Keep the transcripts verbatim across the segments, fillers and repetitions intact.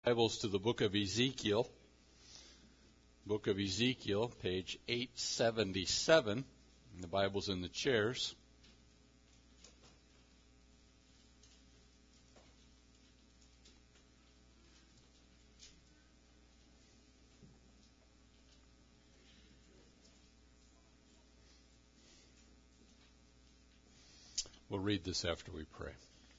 Bibles to the book of Ezekiel, book of Ezekiel, page eight seventy-seven. The Bible's in the chairs. We'll read this after we pray.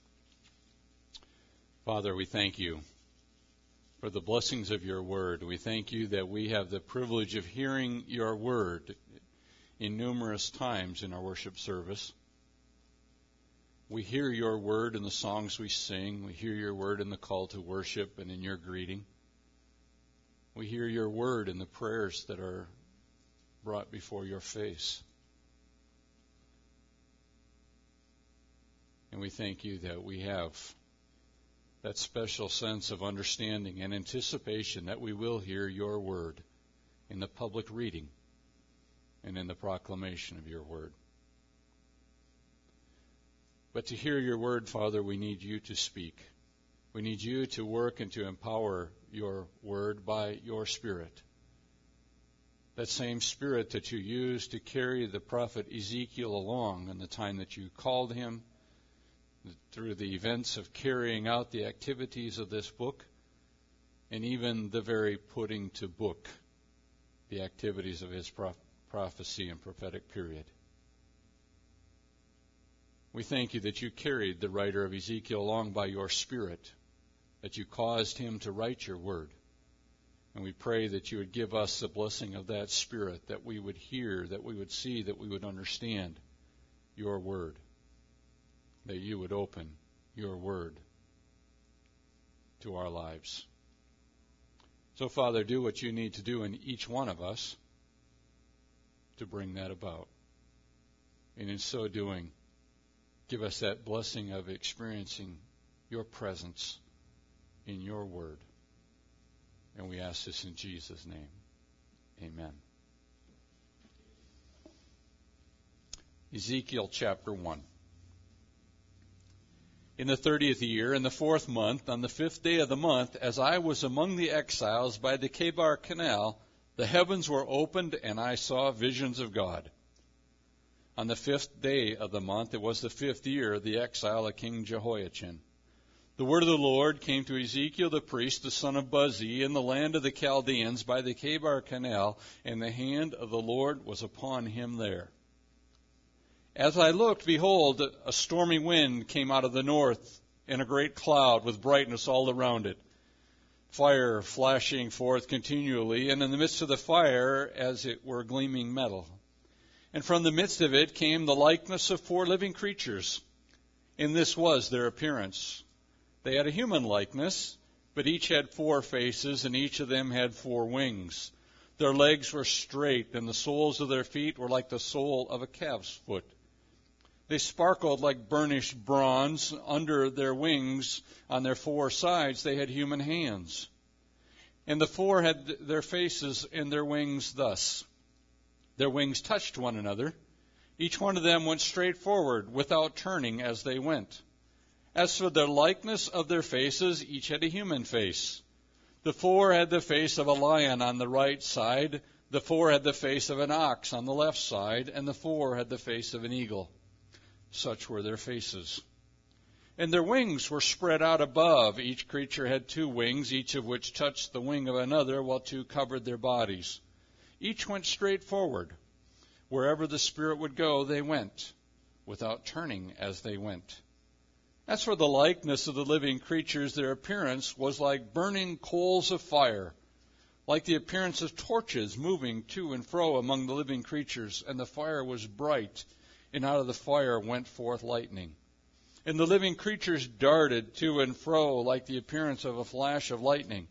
Father, we thank you for the blessings of your word. We thank you that we have the privilege of hearing your word in numerous times in our worship service. We hear your word in the songs we sing. We hear your word in the call to worship and in your greeting. We hear your word in the prayers that are brought before your face. And we thank you that we have that special sense of understanding and anticipation that we will hear your word in the public reading and in the proclamation of your word. But to hear your word, Father, we need you to speak. We need you to work and to empower your word by your Spirit. That same Spirit that you used to carry the prophet Ezekiel along in the time that you called him, through the events of carrying out the activities of this book, and even the very putting to book the activities of his proph- prophecy and prophetic period. We thank you that you carried the writer of Ezekiel along by your Spirit, that you caused him to write your word. And we pray that you would give us the blessing of that Spirit, that we would hear, that we would see, that we would understand your word. That you would open your word to our lives. So, Father, do what you need to do in each one of us to bring that about. And in so doing, give us that blessing of experiencing your presence in your word. And we ask this in Jesus' name. Amen. Ezekiel chapter one. In the thirtieth year, in the fourth month, on the fifth day of the month, as I was among the exiles by the Chebar Canal, the heavens were opened, and I saw visions of God. On the fifth day of the month, it was the fifth year of the exile of King Jehoiachin. The word of the Lord came to Ezekiel the priest, the son of Buzi, in the land of the Chaldeans by the Chebar Canal, and the hand of the Lord was upon him there. As I looked, behold, a stormy wind came out of the north, and a great cloud with brightness all around it, fire flashing forth continually, and in the midst of the fire, as it were gleaming metal. And from the midst of it came the likeness of four living creatures, and this was their appearance. They had a human likeness, but each had four faces, and each of them had four wings. Their legs were straight, and the soles of their feet were like the sole of a calf's foot. They sparkled like burnished bronze. Under their wings, on their four sides, they had human hands. And the four had their faces and their wings thus. Their wings touched one another. Each one of them went straight forward, without turning as they went. As for the likeness of their faces, each had a human face. The four had the face of a lion on the right side, the four had the face of an ox on the left side, and the four had the face of an eagle. Such were their faces. And their wings were spread out above. Each creature had two wings, each of which touched the wing of another, while two covered their bodies. Each went straight forward. Wherever the Spirit would go, they went, without turning as they went. As for the likeness of the living creatures, their appearance was like burning coals of fire, like the appearance of torches moving to and fro among the living creatures, and the fire was bright, and out of the fire went forth lightning. And the living creatures darted to and fro like the appearance of a flash of lightning.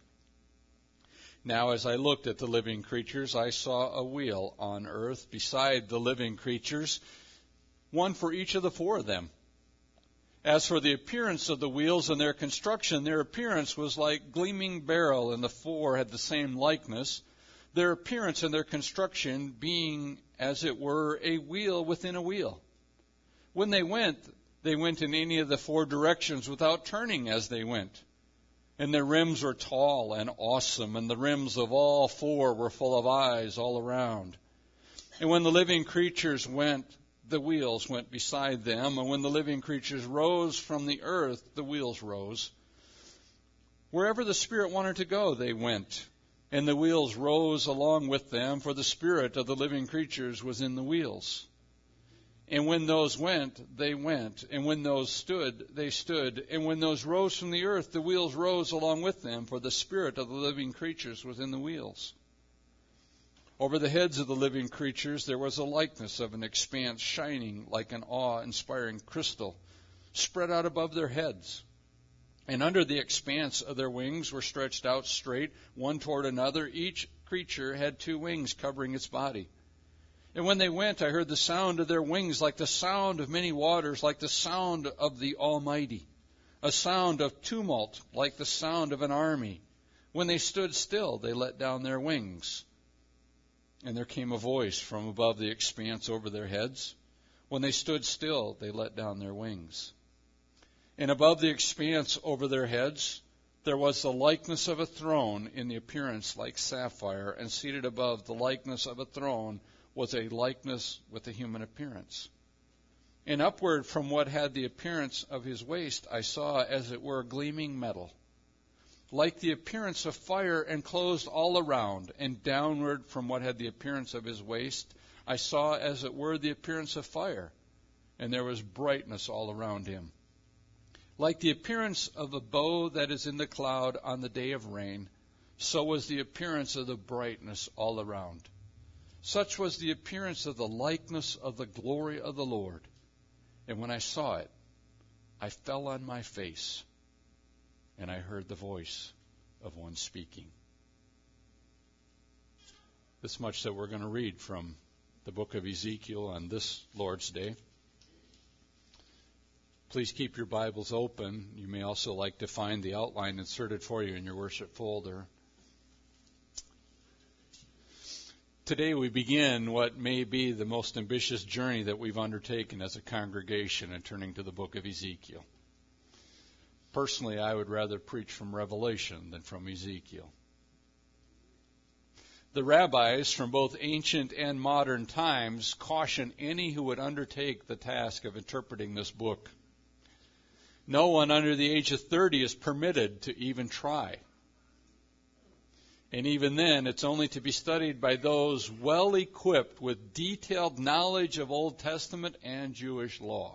Now as I looked at the living creatures, I saw a wheel on earth beside the living creatures, one for each of the four of them. As for the appearance of the wheels and their construction, their appearance was like gleaming beryl, and the four had the same likeness, their appearance and their construction being, as it were, a wheel within a wheel. When they went, they went in any of the four directions without turning as they went. And their rims were tall and awesome, and the rims of all four were full of eyes all around. And when the living creatures went, the wheels went beside them, and when the living creatures rose from the earth, the wheels rose. Wherever the Spirit wanted to go, they went, and the wheels rose along with them, for the spirit of the living creatures was in the wheels. And when those went, they went. And when those stood, they stood. And when those rose from the earth, the wheels rose along with them, for the spirit of the living creatures was in the wheels. Over the heads of the living creatures there was a likeness of an expanse shining like an awe-inspiring crystal, spread out above their heads. And under the expanse of their wings were stretched out straight, one toward another. Each creature had two wings covering its body. And when they went, I heard the sound of their wings like the sound of many waters, like the sound of the Almighty, a sound of tumult like the sound of an army. When they stood still, they let down their wings. And there came a voice from above the expanse over their heads. When they stood still, they let down their wings. And above the expanse over their heads, there was the likeness of a throne in the appearance like sapphire, and seated above the likeness of a throne was a likeness with a human appearance. And upward from what had the appearance of his waist, I saw as it were gleaming metal, like the appearance of fire, enclosed all around. And downward from what had the appearance of his waist, I saw as it were the appearance of fire, and there was brightness all around him. Like the appearance of a bow that is in the cloud on the day of rain, so was the appearance of the brightness all around. Such was the appearance of the likeness of the glory of the Lord. And when I saw it, I fell on my face, and I heard the voice of one speaking. This much that we're going to read from the book of Ezekiel on this Lord's Day. Please keep your Bibles open. You may also like to find the outline inserted for you in your worship folder. Today we begin what may be the most ambitious journey that we've undertaken as a congregation in turning to the book of Ezekiel. Personally, I would rather preach from Revelation than from Ezekiel. The rabbis from both ancient and modern times caution any who would undertake the task of interpreting this book. No one under the age of thirty is permitted to even try. And even then, it's only to be studied by those well equipped with detailed knowledge of Old Testament and Jewish law.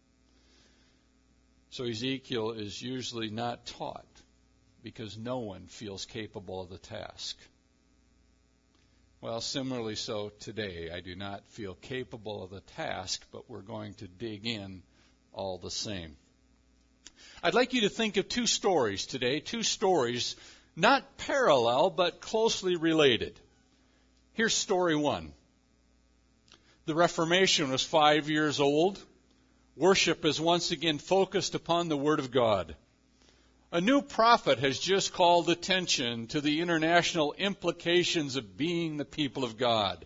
So Ezekiel is usually not taught because no one feels capable of the task. Well, similarly so today. I do not feel capable of the task, but we're going to dig in all the same. I'd like you to think of two stories today, two stories not parallel, but closely related. Here's story one. The Reformation was five years old. Worship is once again focused upon the Word of God. A new prophet has just called attention to the international implications of being the people of God.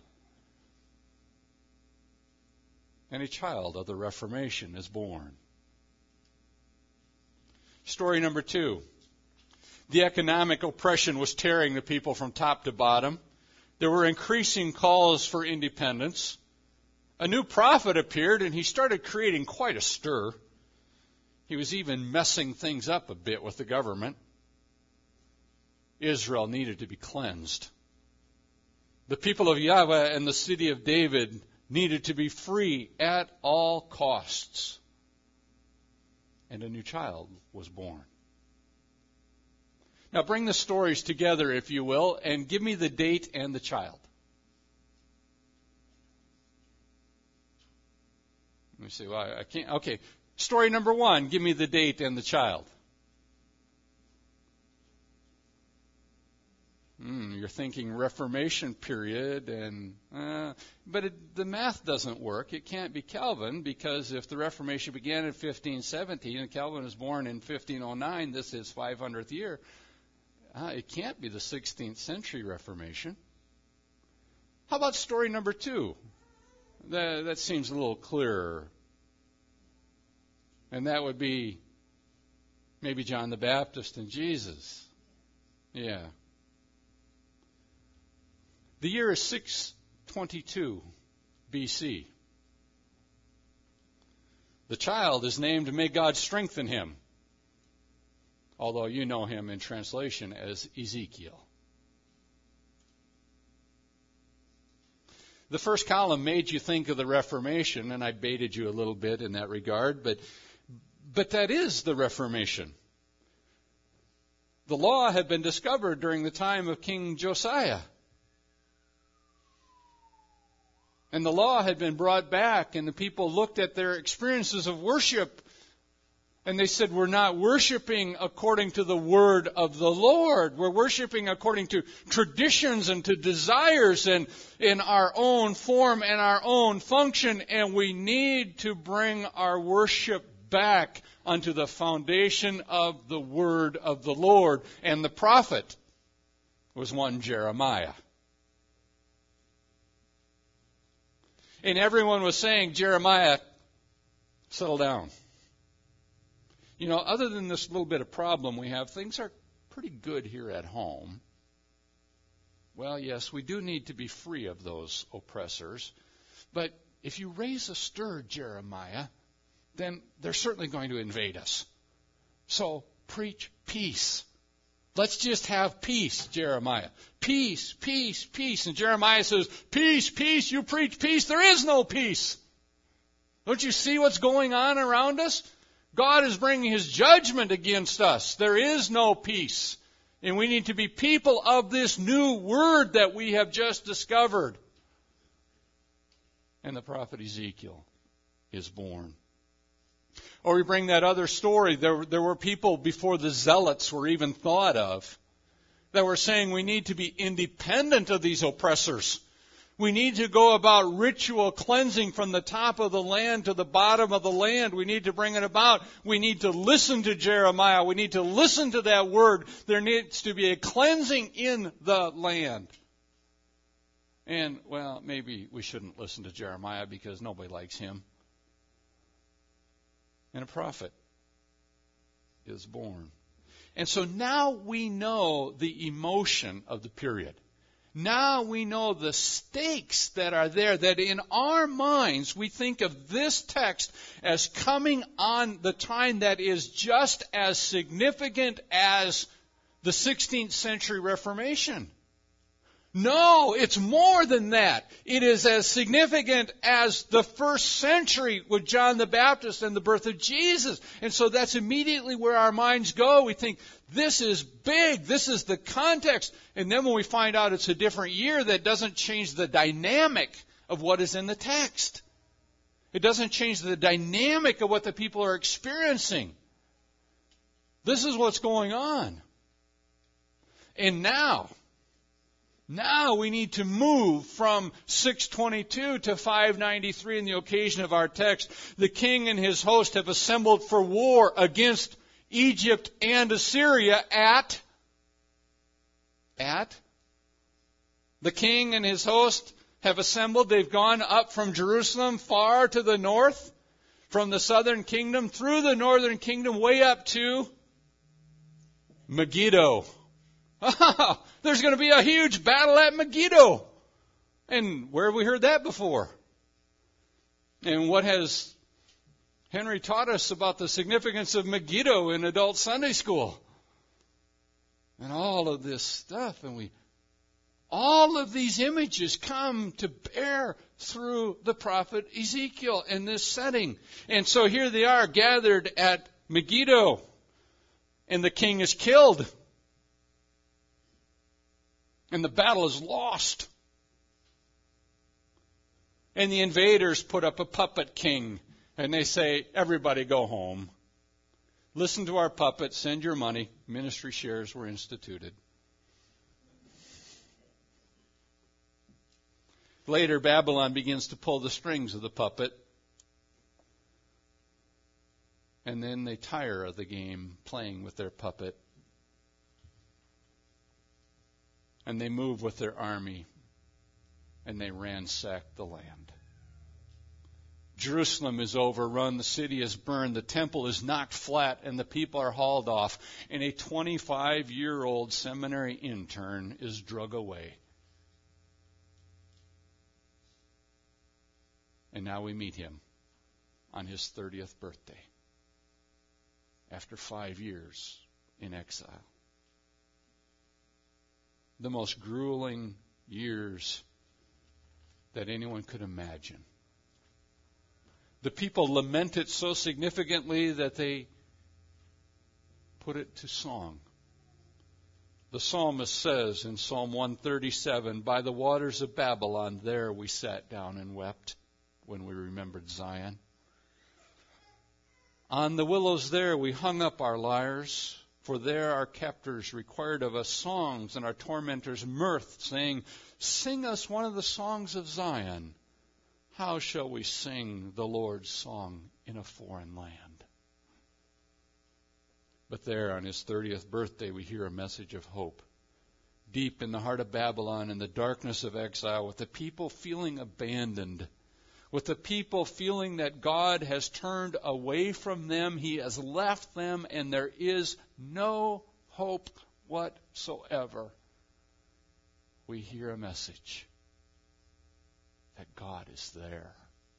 And a child of the Reformation is born. Story number two. The economic oppression was tearing the people from top to bottom. There were increasing calls for independence. A new prophet appeared, and he started creating quite a stir. He was even messing things up a bit with the government. Israel needed to be cleansed. The people of Yahweh and the city of David needed to be free at all costs. And a new child was born. Now bring the stories together, if you will, and give me the date and the child. Let me see. Well, I can't. Okay. Story number one. Give me the date and the child. Hmm, you're thinking Reformation period, and uh, but it, the math doesn't work. It can't be Calvin, because if the Reformation began in fifteen seventeen and Calvin was born in fifteen oh nine, this is five hundredth year. Uh, it can't be the sixteenth century Reformation. How about story number two? That, that seems a little clearer. And that would be Maybe John the Baptist and Jesus. Yeah. The year is six twenty-two B C. The child is named May God Strengthen Him, although you know him in translation as Ezekiel. The first column made you think of the Reformation, and I baited you a little bit in that regard, but but that is the Reformation. The law had been discovered during the time of King Josiah. And the law had been brought back, and the people looked at their experiences of worship, and they said, we're not worshiping according to the word of the Lord. We're worshiping according to traditions and to desires and in our own form and our own function, and we need to bring our worship back unto the foundation of the word of the Lord. And the prophet was one Jeremiah. And everyone was saying, Jeremiah, settle down. You know, other than this little bit of problem we have, things are pretty good here at home. Well, yes, we do need to be free of those oppressors. But if you raise a stir, Jeremiah, then they're certainly going to invade us. So preach peace. Let's just have peace, Jeremiah. Peace, peace, peace. And Jeremiah says, peace, peace, you preach peace. There is no peace. Don't you see what's going on around us? God is bringing His judgment against us. There is no peace. And we need to be people of this new word that we have just discovered. And the prophet Ezekiel is born. Or we bring that other story. There, there were people before the Zealots were even thought of that were saying we need to be independent of these oppressors. We need to go about ritual cleansing from the top of the land to the bottom of the land. We need to bring it about. We need to listen to Jeremiah. We need to listen to that word. There needs to be a cleansing in the land. And, well, maybe we shouldn't listen to Jeremiah because nobody likes him. And a prophet is born. And so now we know the emotion of the period. Now we know the stakes that are there, that in our minds we think of this text as coming on the time that is just as significant as the sixteenth century Reformation. No, it's more than that. It is as significant as the first century with John the Baptist and the birth of Jesus. And so that's immediately where our minds go. We think, this is big. This is the context. And then when we find out it's a different year, that doesn't change the dynamic of what is in the text. It doesn't change the dynamic of what the people are experiencing. This is what's going on. And now, Now we need to move from six twenty-two to five ninety-three in the occasion of our text. The king and his host have assembled for war against Egypt and Assyria at, at, the king and his host have assembled. They've gone up from Jerusalem far to the north, from the southern kingdom through the northern kingdom way up to Megiddo. Oh, there's going to be a huge battle at Megiddo. And where have we heard that before? And what has Henry taught us about the significance of Megiddo in adult Sunday school? And all of this stuff. And we, all of these images come to bear through the prophet Ezekiel in this setting. And so here they are gathered at Megiddo. And the king is killed. And the battle is lost. And the invaders put up a puppet king. And they say, everybody go home. Listen to our puppet, send your money. Ministry shares were instituted. Later, Babylon begins to pull the strings of the puppet. And then they tire of the game playing with their puppet. And they move with their army, and they ransack the land. Jerusalem is overrun, the city is burned, the temple is knocked flat, and the people are hauled off, and a twenty-five-year-old seminary intern is drug away. And now we meet him on his thirtieth birthday, after five years in exile. The most grueling years that anyone could imagine. The people lament it so significantly that they put it to song. The psalmist says in Psalm one thirty-seven, "By the waters of Babylon, there we sat down and wept when we remembered Zion. On the willows there we hung up our lyres, for there our captors required of us songs and our tormentors mirth, saying, 'Sing us one of the songs of Zion. How shall we sing the Lord's song in a foreign land?'" But there on his thirtieth birthday we hear a message of hope. Deep in the heart of Babylon, in the darkness of exile, with the people feeling abandoned, with the people feeling that God has turned away from them, He has left them, and there is no hope whatsoever, we hear a message that God is there.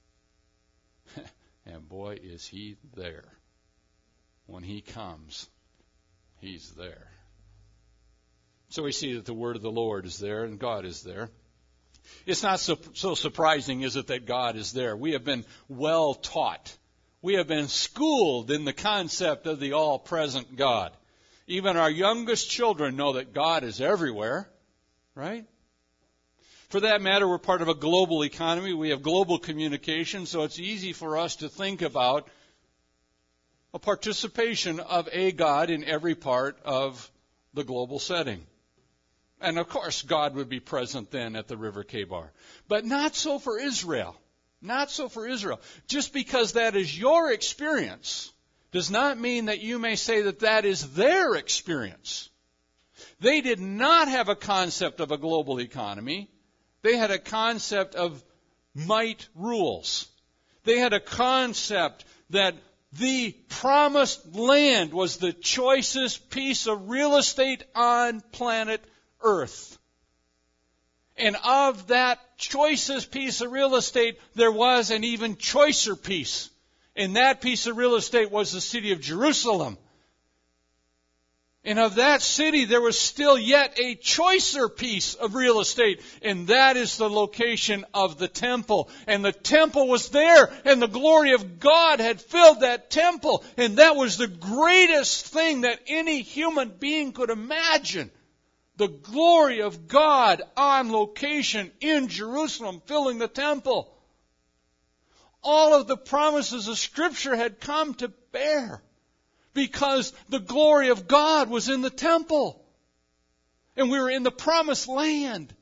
And boy, is He there. When He comes, He's there. So we see that the word of the Lord is there and God is there. It's not so, so surprising, is it, that God is there? We have been well taught. We have been schooled in the concept of the all-present God. Even our youngest children know that God is everywhere, right? For that matter, we're part of a global economy. We have global communication, so it's easy for us to think about a participation of a God in every part of the global setting. And of course, God would be present then at the River Kebar. But not so for Israel. Not so for Israel. Just because that is your experience does not mean that you may say that that is their experience. They did not have a concept of a global economy. They had a concept of might rules. They had a concept that the promised land was the choicest piece of real estate on planet Earth. And of that choicest piece of real estate, there was an even choicer piece. And that piece of real estate was the city of Jerusalem. And of that city, there was still yet a choicer piece of real estate. And that is the location of the temple. And the temple was there. And the glory of God had filled that temple. And that was the greatest thing that any human being could imagine. The glory of God on location in Jerusalem, filling the temple. All of the promises of Scripture had come to bear because the glory of God was in the temple. And we were in the promised land.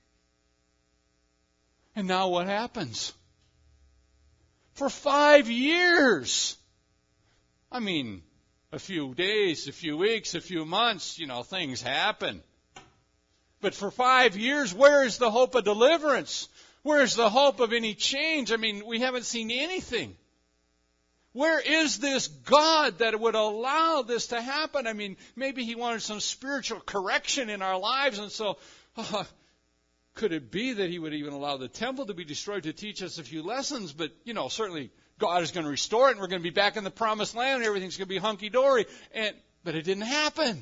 And now what happens? For five years, I mean, a few days, a few weeks, a few months, you know, things happen. But for five years, where is the hope of deliverance? Where is the hope of any change? I mean, we haven't seen anything. Where is this God that would allow this to happen? I mean, maybe He wanted some spiritual correction in our lives, and so uh, could it be that He would even allow the temple to be destroyed to teach us a few lessons? But, you know, certainly God is going to restore it, and we're going to be back in the promised land, and everything's going to be hunky-dory. And but it didn't happen.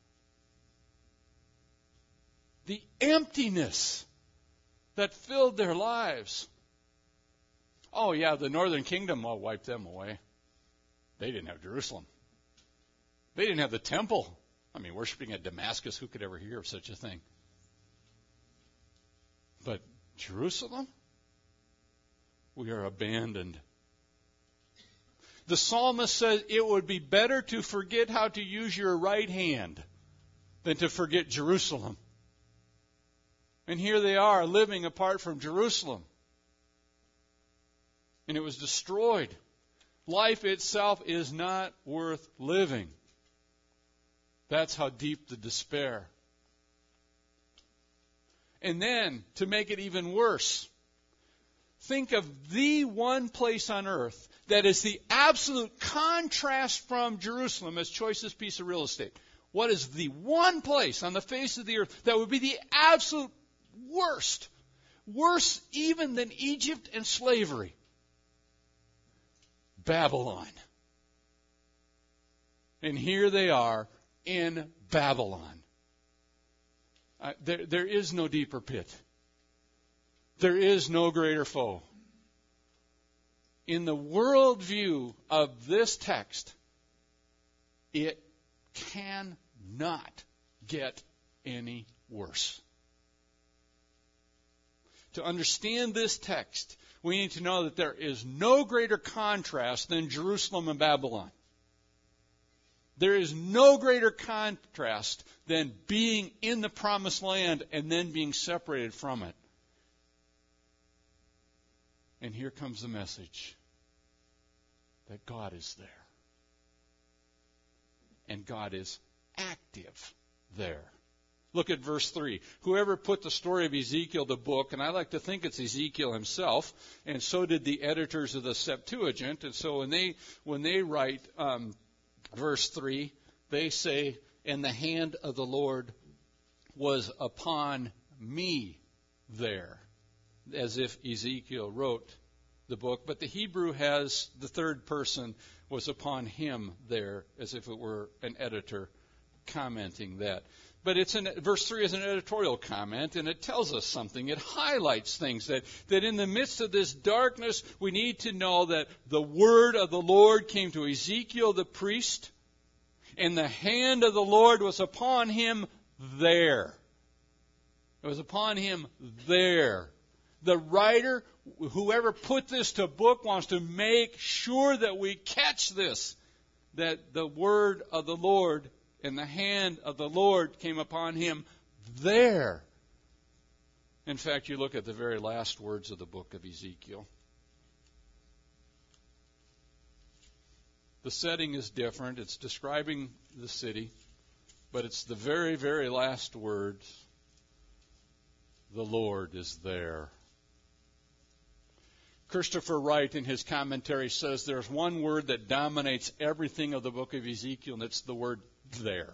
The emptiness that filled their lives. Oh, yeah, the northern kingdom will wipe them away. They didn't have Jerusalem. They didn't have the temple. I mean, worshiping at Damascus, who could ever hear of such a thing? But Jerusalem? We are abandoned. The psalmist says it would be better to forget how to use your right hand than to forget Jerusalem. And here they are, living apart from Jerusalem. And it was destroyed. Life itself is not worth living. That's how deep the despair. And then, to make it even worse, think of the one place on earth that is the absolute contrast from Jerusalem as choicest piece of real estate. What is the one place on the face of the earth that would be the absolute worst? Worse even than Egypt and slavery. Babylon. And here they are in Babylon. Uh, there, there is no deeper pit. There is no greater foe. In the worldview of this text, it cannot get any worse. To understand this text, we need to know that there is no greater contrast than Jerusalem and Babylon. There is no greater contrast than being in the promised land and then being separated from it. And here comes the message that God is there. And God is active there. Look at verse three. Whoever put the story of Ezekiel, the book, and I like to think it's Ezekiel himself, and so did the editors of the Septuagint. And so when they when they write um, verse three, they say, "And the hand of the Lord was upon me there," as if Ezekiel wrote the book. But the Hebrew has the third person was upon him there, as if it were an editor commenting that. But it's an, verse three is an editorial comment, and it tells us something. It highlights things that, that in the midst of this darkness, we need to know that the word of the Lord came to Ezekiel the priest, and the hand of the Lord was upon him there. It was upon him there. The writer, whoever put this to book, wants to make sure that we catch this, that the word of the Lord and the hand of the Lord came upon him there. In fact, you look at the very last words of the book of Ezekiel. The setting is different. It's describing the city, but it's the very, very last words. The Lord is there. Christopher Wright, in his commentary, says there's one word that dominates everything of the book of Ezekiel, and it's the word there.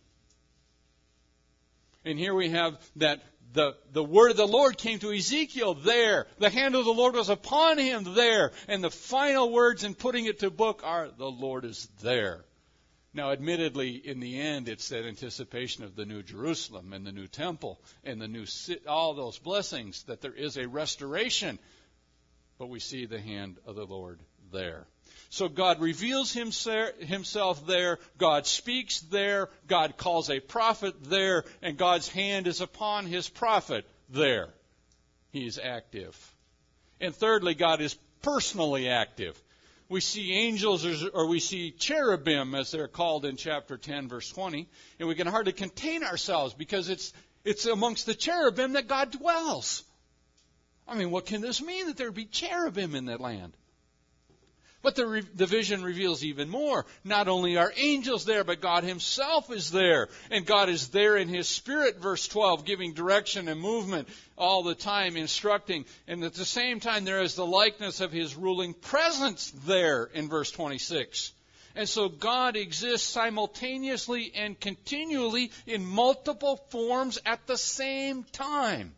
And here we have that the, the word of the Lord came to Ezekiel there. The hand of the Lord was upon him there. And the final words in putting it to book are, the Lord is there. Now, admittedly, in the end, it's that anticipation of the new Jerusalem and the new temple and the new all those blessings, that there is a restoration. But we see the hand of the Lord there. So God reveals himself there, God speaks there, God calls a prophet there, and God's hand is upon his prophet there. He is active. And thirdly, God is personally active. We see angels, or we see cherubim, as they're called in chapter ten, verse twenty, and we can hardly contain ourselves because it's it's amongst the cherubim that God dwells. I mean, what can this mean, that there be cherubim in that land? But the, re- the vision reveals even more. Not only are angels there, but God himself is there. And God is there in his spirit, verse twelve, giving direction and movement all the time, instructing. And at the same time, there is the likeness of his ruling presence there in verse twenty-six. And so God exists simultaneously and continually in multiple forms at the same time.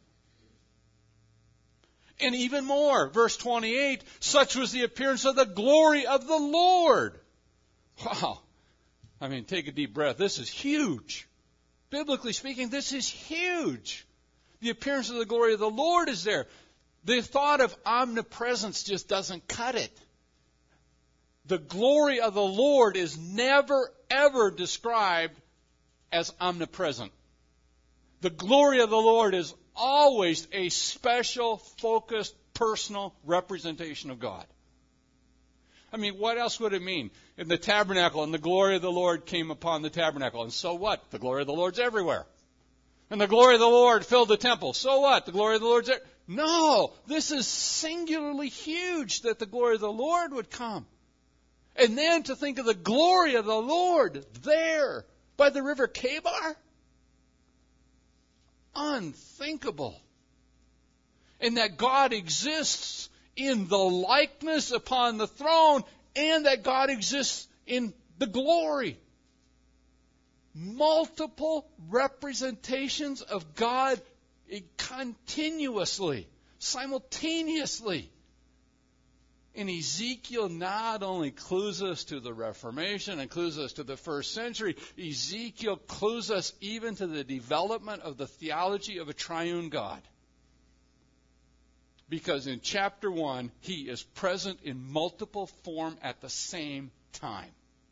And even more, verse twenty-eight, such was the appearance of the glory of the Lord. Wow. I mean, take a deep breath. This is huge. Biblically speaking, this is huge. The appearance of the glory of the Lord is there. The thought of omnipresence just doesn't cut it. The glory of the Lord is never, ever described as omnipresent. The glory of the Lord is always a special, focused, personal representation of God. I mean, what else would it mean? In the tabernacle, and the glory of the Lord came upon the tabernacle. And so what? The glory of the Lord's everywhere. And the glory of the Lord filled the temple. So what? The glory of the Lord's there. No, this is singularly huge that the glory of the Lord would come. And then to think of the glory of the Lord there by the river Kebar? Unthinkable. And that God exists in the likeness upon the throne, and that God exists in the glory. Multiple representations of God continuously, simultaneously. And Ezekiel not only clues us to the Reformation and clues us to the first century, Ezekiel clues us even to the development of the theology of a triune God. Because in chapter one, he is present in multiple form at the same time.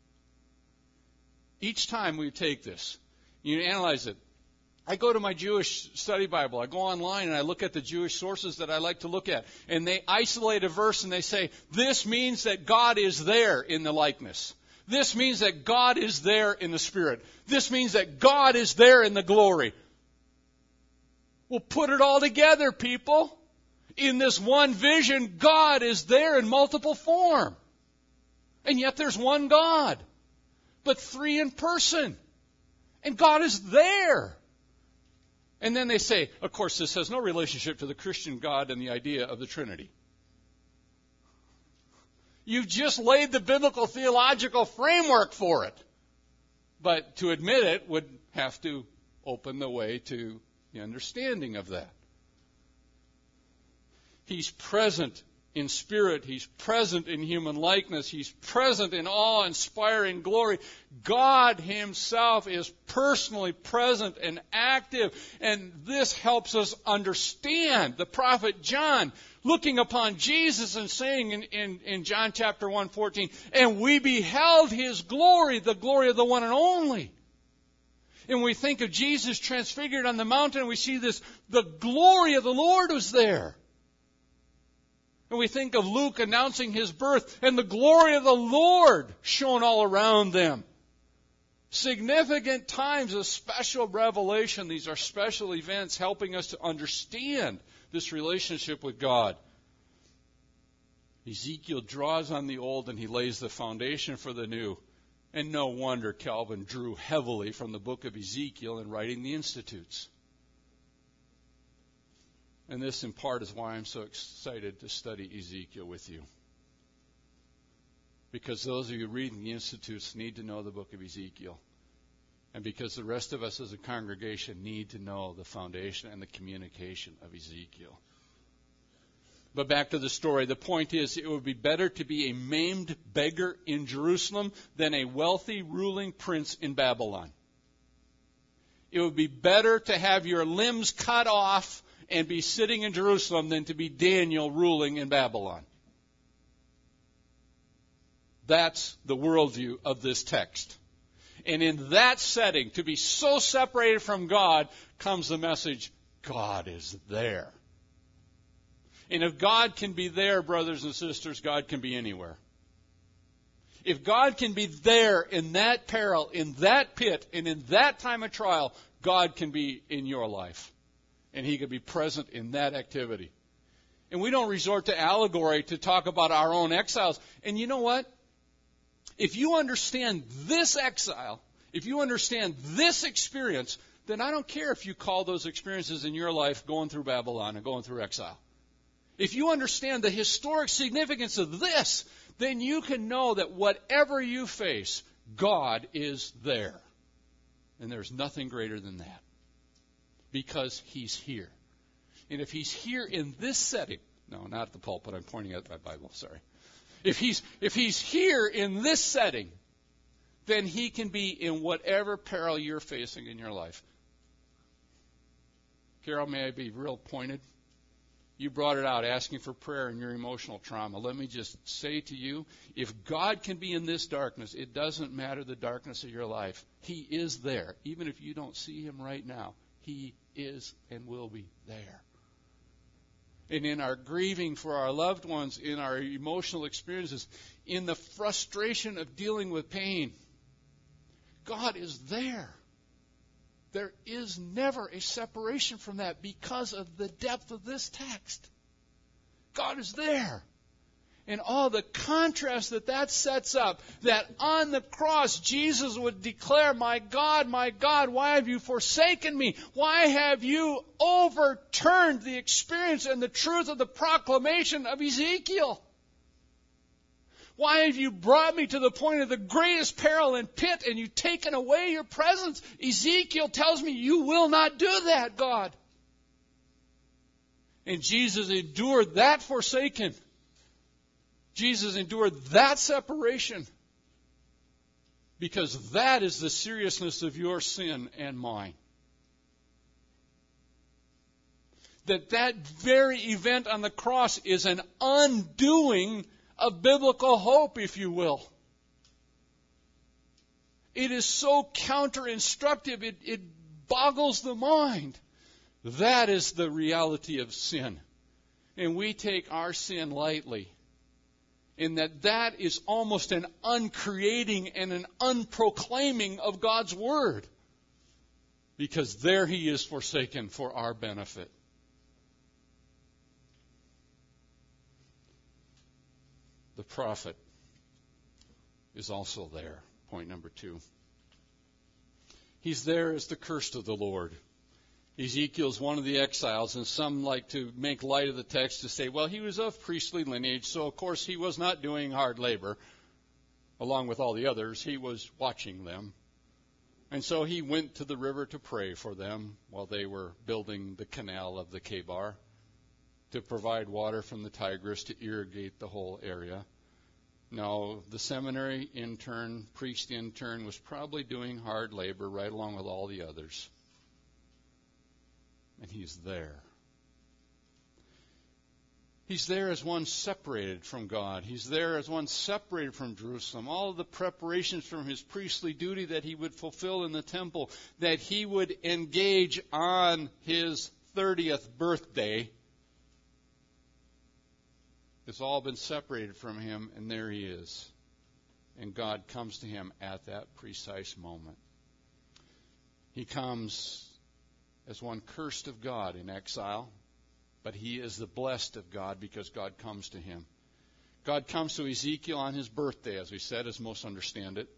Each time we take this, you analyze it. I go to my Jewish study Bible. I go online and I look at the Jewish sources that I like to look at. And they isolate a verse and they say, this means that God is there in the likeness. This means that God is there in the Spirit. This means that God is there in the glory. Well, put it all together, people. In this one vision, God is there in multiple form. And yet there's one God, but three in person. And God is there. And then they say, of course, this has no relationship to the Christian God and the idea of the Trinity. You've just laid the biblical theological framework for it. But to admit it would have to open the way to the understanding of that. He's present in spirit. He's present in human likeness. He's present in awe-inspiring glory. God himself is personally present and active. And this helps us understand the prophet John looking upon Jesus and saying in, in, in John chapter one fourteen, and we beheld his glory, the glory of the one and only. And we think of Jesus transfigured on the mountain, and we see this, the glory of the Lord was there. And we think of Luke announcing his birth, and the glory of the Lord shone all around them. Significant times of special revelation. These are special events helping us to understand this relationship with God. Ezekiel draws on the old and he lays the foundation for the new. And no wonder Calvin drew heavily from the book of Ezekiel in writing the Institutes. And this, in part, is why I'm so excited to study Ezekiel with you. Because those of you reading the Institutes need to know the book of Ezekiel. And because the rest of us as a congregation need to know the foundation and the communication of Ezekiel. But back to the story. The point is, it would be better to be a maimed beggar in Jerusalem than a wealthy ruling prince in Babylon. It would be better to have your limbs cut off and be sitting in Jerusalem than to be Daniel ruling in Babylon. That's the worldview of this text. And in that setting, to be so separated from God, comes the message, God is there. And if God can be there, brothers and sisters, God can be anywhere. If God can be there in that peril, in that pit, and in that time of trial, God can be in your life. And he can be present in that activity. And we don't resort to allegory to talk about our own exiles. And you know what? If you understand this exile, if you understand this experience, then I don't care if you call those experiences in your life going through Babylon and going through exile. If you understand the historic significance of this, then you can know that whatever you face, God is there. And there's nothing greater than that. Because he's here. And if he's here in this setting, no, not at the pulpit, I'm pointing at my Bible, sorry. If he's, if he's here in this setting, then he can be in whatever peril you're facing in your life. Carol, may I be real pointed? You brought it out, asking for prayer in your emotional trauma. Let me just say to you, if God can be in this darkness, it doesn't matter the darkness of your life. He is there. Even if you don't see him right now, he is and will be there. And in our grieving for our loved ones, in our emotional experiences, in the frustration of dealing with pain, God is there. There is never a separation from that because of the depth of this text. God is there. And all the contrast that that sets up, that on the cross Jesus would declare, my God, my God, why have you forsaken me? Why have you overturned the experience and the truth of the proclamation of Ezekiel? Why have you brought me to the point of the greatest peril and pit and you've taken away your presence? Ezekiel tells me you will not do that, God. And Jesus endured that forsaken. Jesus endured that separation because that is the seriousness of your sin and mine. That that very event on the cross is an undoing of biblical hope, if you will. It is so counterinstructive, it, it boggles the mind. That is the reality of sin. And we take our sin lightly. In that that is almost an uncreating and an unproclaiming of God's Word. Because there He is forsaken for our benefit. The prophet is also there. Point number two. He's there as the cursed of the Lord. Ezekiel's one of the exiles, and some like to make light of the text to say, well, he was of priestly lineage, so of course he was not doing hard labor. Along with all the others, he was watching them. And so he went to the river to pray for them while they were building the canal of the Kebar to provide water from the Tigris to irrigate the whole area. Now, the seminary intern, priest intern, was probably doing hard labor right along with all the others. And he's there. He's there as one separated from God. He's there as one separated from Jerusalem. All of the preparations from his priestly duty that he would fulfill in the temple, that he would engage on his thirtieth birthday, it's all been separated from him, and there he is. And God comes to him at that precise moment. He comes as one cursed of God in exile, but he is the blessed of God because God comes to him. God comes to Ezekiel on his birthday, as we said, as most understand it.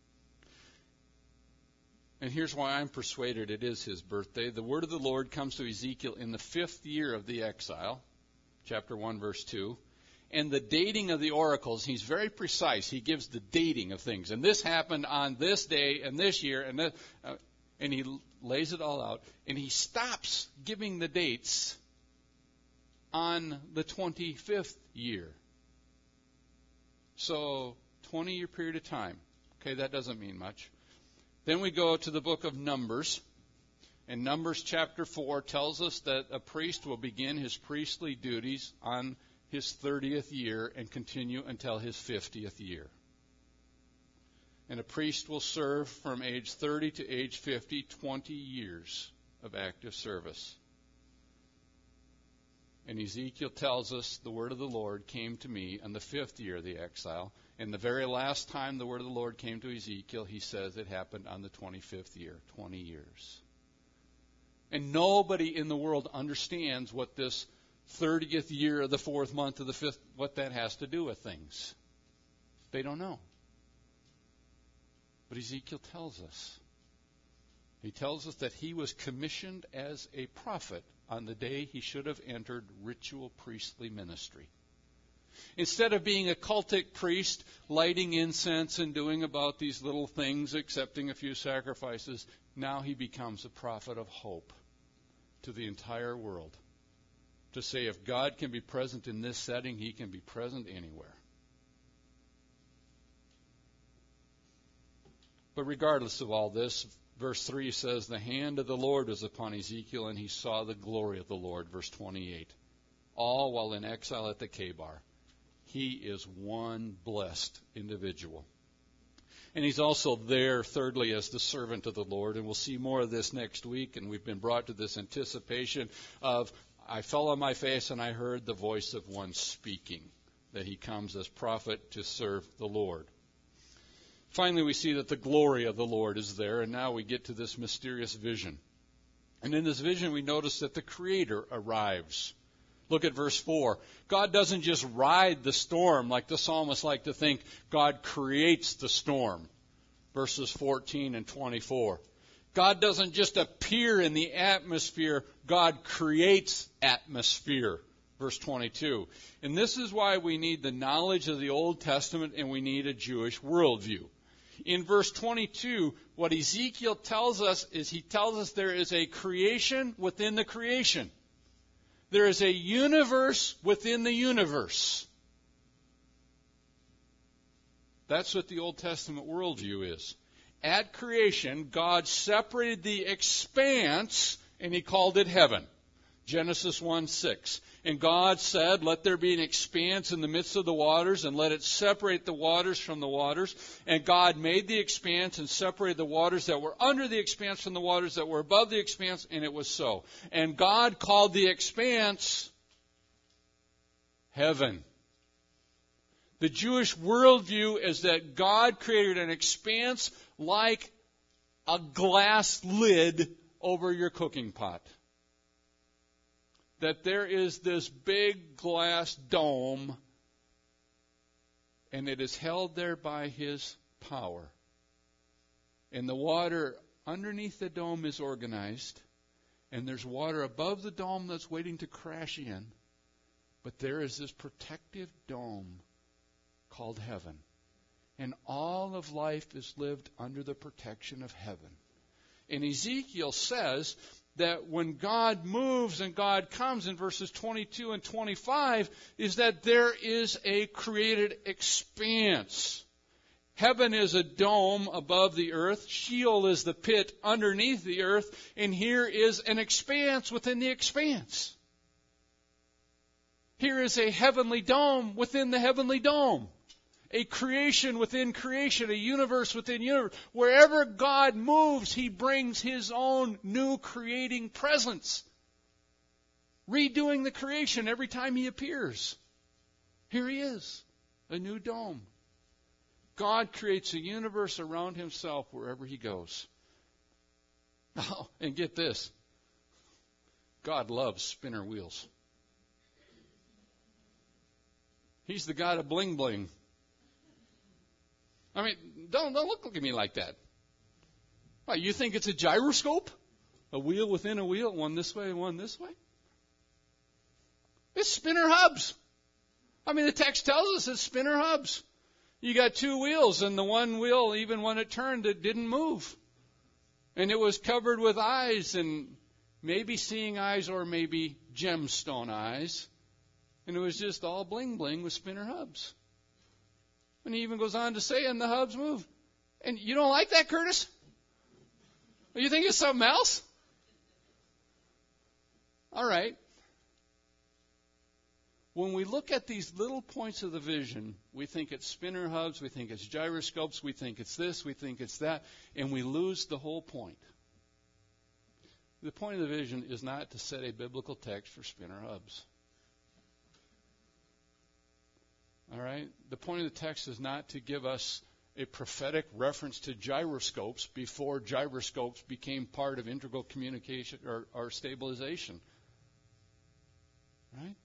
And here's why I'm persuaded it is his birthday. The word of the Lord comes to Ezekiel in the fifth year of the exile, chapter one, verse two. And the dating of the oracles, he's very precise. He gives the dating of things. And this happened on this day and this year, and this, uh, and he lays it all out. And he stops giving the dates on the twenty-fifth year. So, twenty-year period of time. Okay, that doesn't mean much. Then we go to the book of Numbers. And Numbers chapter four tells us that a priest will begin his priestly duties on his thirtieth year and continue until his fiftieth year. And a priest will serve from age thirty to age fifty, twenty years of active service. And Ezekiel tells us the word of the Lord came to me in the fifth year of the exile. And the very last time the word of the Lord came to Ezekiel, he says it happened on the twenty-fifth year, twenty years. And nobody in the world understands what this thirtieth year of the fourth month of the fifth, what that has to do with things. They don't know. But Ezekiel tells us. He tells us that he was commissioned as a prophet on the day he should have entered ritual priestly ministry. Instead of being a cultic priest, lighting incense and doing about these little things, accepting a few sacrifices, now he becomes a prophet of hope to the entire world. To say if God can be present in this setting, he can be present anywhere. But regardless of all this, verse three says, the hand of the Lord was upon Ezekiel, and he saw the glory of the Lord. Verse twenty-eight. All while in exile at the Kebar. He is one blessed individual. And he's also there, thirdly, as the servant of the Lord. And we'll see more of this next week. And we've been brought to this anticipation of, I fell on my face and I heard the voice of one speaking, that he comes as prophet to serve the Lord. Finally, we see that the glory of the Lord is there, and now we get to this mysterious vision. And in this vision, we notice that the Creator arrives Look at verse four. God doesn't just ride the storm like the psalmists like to think. God creates the storm. Verses fourteen and twenty-four. God doesn't just appear in the atmosphere. God creates atmosphere. Verse twenty-two. And this is why we need the knowledge of the Old Testament and we need a Jewish worldview. In verse twenty-two, what Ezekiel tells us is he tells us there is a creation within the creation. There is a universe within the universe. That's what the Old Testament worldview is. At creation, God separated the expanse and he called it heaven. Genesis one six. And God said, let there be an expanse in the midst of the waters, and let it separate the waters from the waters. And God made the expanse and separated the waters that were under the expanse from the waters that were above the expanse, and it was so. And God called the expanse heaven. The Jewish worldview is that God created an expanse like a glass lid over your cooking pot. That there is this big glass dome, and it is held there by His power. And the water underneath the dome is organized, and there's water above the dome that's waiting to crash in. But there is this protective dome called heaven. And all of life is lived under the protection of heaven. And Ezekiel says that when God moves and God comes in verses twenty-two and twenty-five is that there is a created expanse. Heaven is a dome above the earth. Sheol is the pit underneath the earth. And here is an expanse within the expanse. Here is a heavenly dome within the heavenly dome. A creation within creation, a universe within universe. Wherever God moves, He brings His own new creating presence. Redoing the creation every time He appears. Here He is, a new dome. God creates a universe around Himself wherever He goes. Oh, and get this. God loves spinner wheels. He's the God of bling bling. I mean, don't, don't look at me like that. Why, you think it's a gyroscope? A wheel within a wheel, one this way, one this way? It's spinner hubs. I mean, the text tells us it's spinner hubs. You got two wheels, and the one wheel, even when it turned, it didn't move. And it was covered with eyes, and maybe seeing eyes or maybe gemstone eyes. And it was just all bling bling with spinner hubs. And he even goes on to say, and the hubs move. And you don't like that, Curtis? Or you think it's something else? All right. When we look at these little points of the vision, we think it's spinner hubs, we think it's gyroscopes, we think it's this, we think it's that, and we lose the whole point. The point of the vision is not to set a biblical text for spinner hubs. All right? The point of the text is not to give us a prophetic reference to gyroscopes before gyroscopes became part of integral communication or, or stabilization. Right?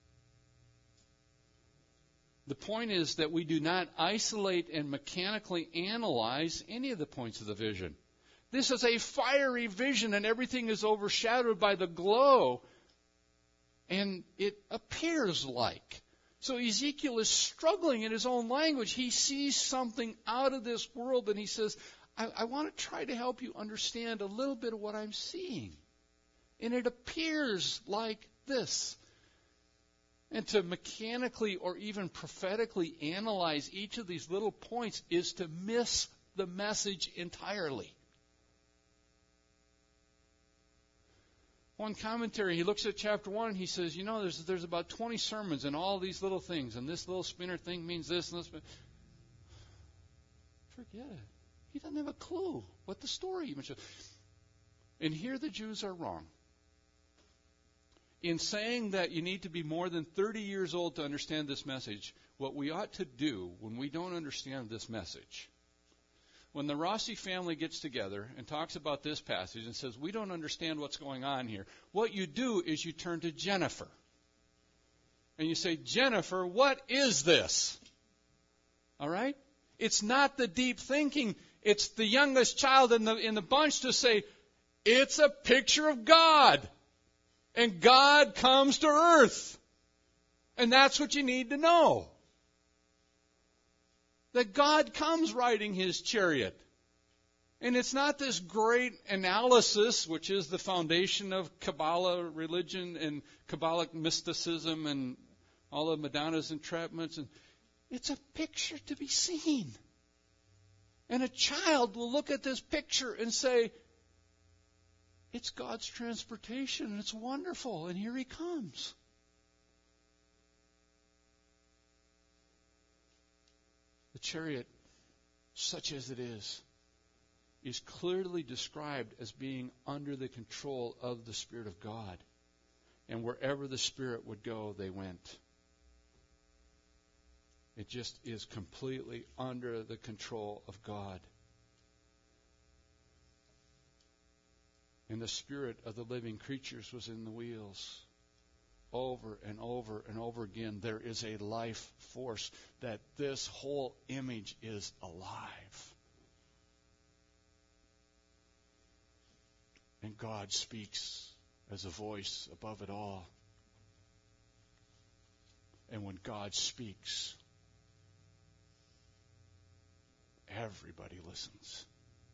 The point is that we do not isolate and mechanically analyze any of the points of the vision. This is a fiery vision, and everything is overshadowed by the glow, and it appears like. So Ezekiel is struggling in his own language. He sees something out of this world, and he says, I, I want to try to help you understand a little bit of what I'm seeing. And it appears like this. And to mechanically or even prophetically analyze each of these little points is to miss the message entirely. One commentary, he looks at chapter one and he says, you know, there's there's about twenty sermons and all these little things, and this little spinner thing means this and this. Forget it. He doesn't have a clue what the story even shows. And here the Jews are wrong. In saying that you need to be more than thirty years old to understand this message, what we ought to do when we don't understand this message, when the Rossi family gets together and talks about this passage and says, we don't understand what's going on here, what you do is you turn to Jennifer. And you say, Jennifer, what is this? All right? It's not the deep thinking. It's the youngest child in the, in the bunch to say, it's a picture of God. And God comes to earth. And that's what you need to know. That God comes riding His chariot. And it's not this great analysis, which is the foundation of Kabbalah religion and Kabbalic mysticism and all of Madonna's entrapments. And it's a picture to be seen. And a child will look at this picture and say, it's God's transportation, and it's wonderful, and here He comes. The chariot, such as it is, is clearly described as being under the control of the Spirit of God. And wherever the Spirit would go, they went. It just is completely under the control of God. And the spirit of the living creatures was in the wheels. Over and over and over again, there is a life force that this whole image is alive. And God speaks as a voice above it all. And when God speaks, everybody listens.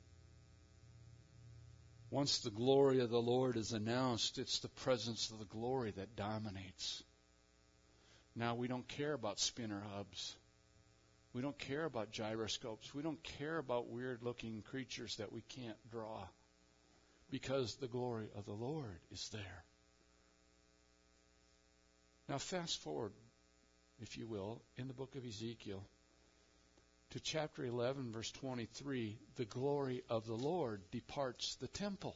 Once the glory of the Lord is announced, it's the presence of the glory that dominates. Now, we don't care about spinner hubs. We don't care about gyroscopes. We don't care about weird-looking creatures that we can't draw, because the glory of the Lord is there. Now, fast forward, if you will, in the book of Ezekiel, to chapter eleven, verse twenty-three, the glory of the Lord departs the temple.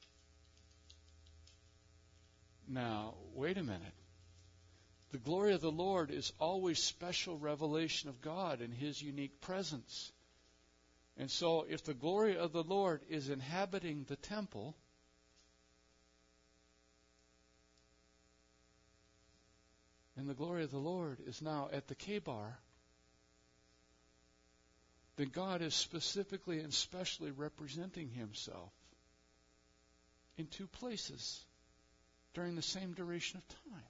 Now, wait a minute. The glory of the Lord is always special revelation of God and His unique presence. And so, if the glory of the Lord is inhabiting the temple, and the glory of the Lord is now at the Kebar, then God is specifically and specially representing Himself in two places during the same duration of time.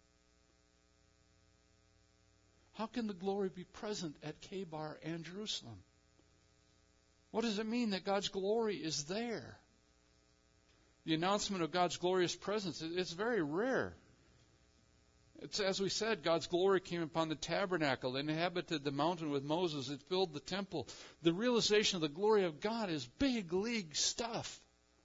How can the glory be present at Kebar and Jerusalem? What does it mean that God's glory is there? The announcement of God's glorious presence, it's very rare. It's, as we said, God's glory came upon the tabernacle, it inhabited the mountain with Moses, it filled the temple. The realization of the glory of God is big league stuff.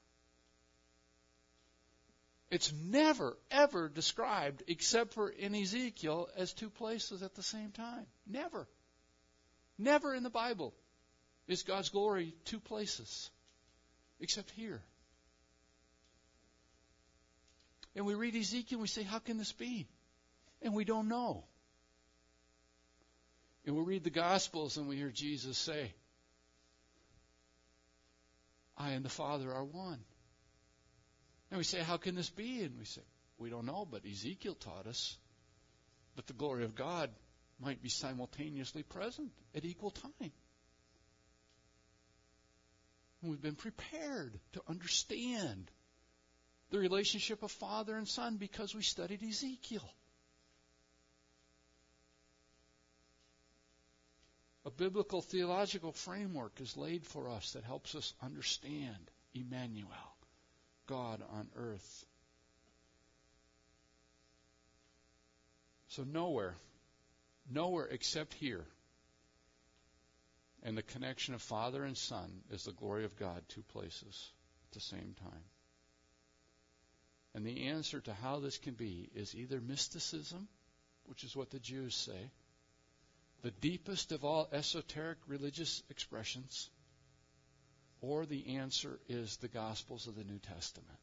It's never, ever described, except for in Ezekiel, as two places at the same time. Never. Never in the Bible is God's glory two places, except here. And we read Ezekiel and we say, how can this be? And we don't know. And we read the Gospels and we hear Jesus say, I and the Father are one. And we say, how can this be? And we say, we don't know, but Ezekiel taught us that the glory of God might be simultaneously present at equal time. And we've been prepared to understand the relationship of Father and Son because we studied Ezekiel. A biblical theological framework is laid for us that helps us understand Emmanuel, God on earth. So nowhere, nowhere except here, and the connection of Father and Son is the glory of God, two places at the same time. And the answer to how this can be is either mysticism, which is what the Jews say, the deepest of all esoteric religious expressions, or the answer is the Gospels of the New Testament.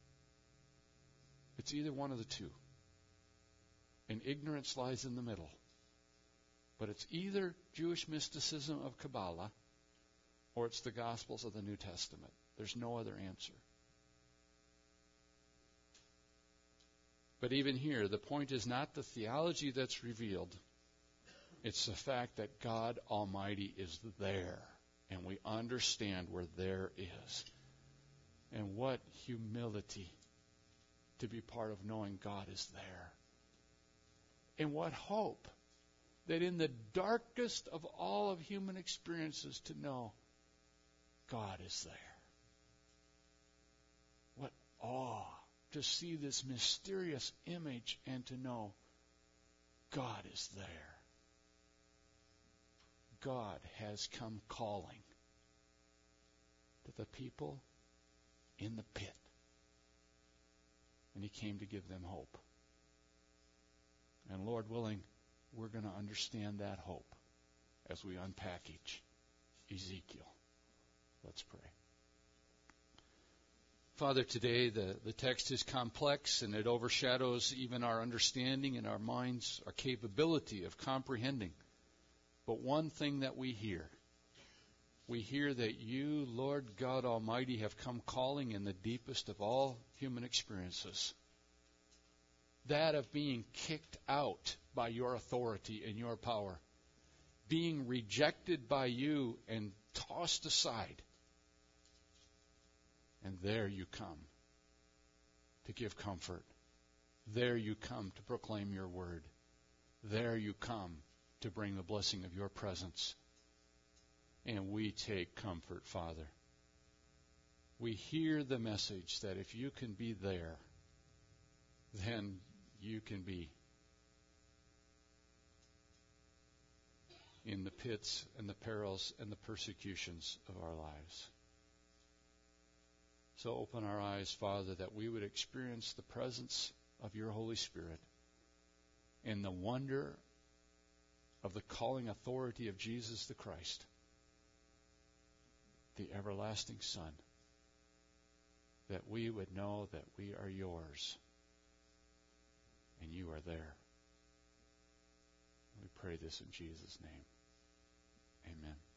It's either one of the two. And ignorance lies in the middle. But it's either Jewish mysticism of Kabbalah or it's the Gospels of the New Testament. There's no other answer. But even here, the point is not the theology that's revealed. It's the fact that God Almighty is there, and we understand where there is. And what humility to be part of knowing God is there. And what hope that in the darkest of all of human experiences to know God is there. What awe to see this mysterious image and to know God is there. God has come calling to the people in the pit. And He came to give them hope. And Lord willing, we're going to understand that hope as we unpackage Ezekiel. Let's pray. Father, today the, the text is complex and it overshadows even our understanding and our minds, our capability of comprehending. But one thing that we hear, we hear that you, Lord God Almighty, have come calling in the deepest of all human experiences. That of being kicked out by your authority and your power, being rejected by you and tossed aside. And there you come to give comfort. There you come to proclaim your word. There you come to bring the blessing of your presence. And we take comfort, Father. We hear the message that if you can be there, then you can be in the pits and the perils and the persecutions of our lives. So open our eyes, Father, that we would experience the presence of your Holy Spirit and the wonder of the calling authority of Jesus the Christ, the everlasting Son, that we would know that we are yours and you are there. We pray this in Jesus' name. Amen.